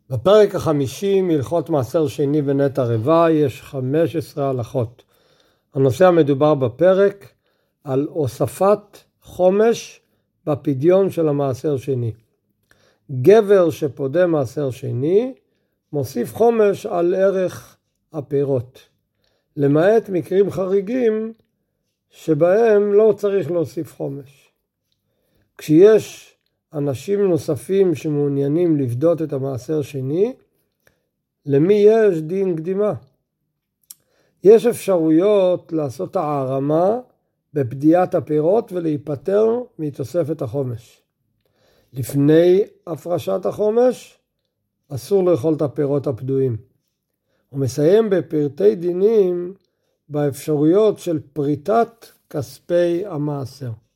בפרק ה50 הלכות מעשר שני ונט ערבה יש 15 הלכות. הנושא המדובר בפרק על הוספת חומש בפדיון של המעשר שני. גבר שפודה מעשר שני מוסיף חומש על ערך הפירות, למעט מקרים חריגים שבהם לא צריך להוסיף חומש. כשיש אנשים נוספים שמעוניינים לפדות את המעשר שני, למי יש דין קדימה? יש אפשרויות לעשות הערמה בפדיעת הפירות ולהיפטר מתוספת החומש. לפני הפרשת החומש אסור לאכול את הפירות הפדויים. הוא מסיים בפרטי דינים באפשרויות של פריטת כספי המעשר.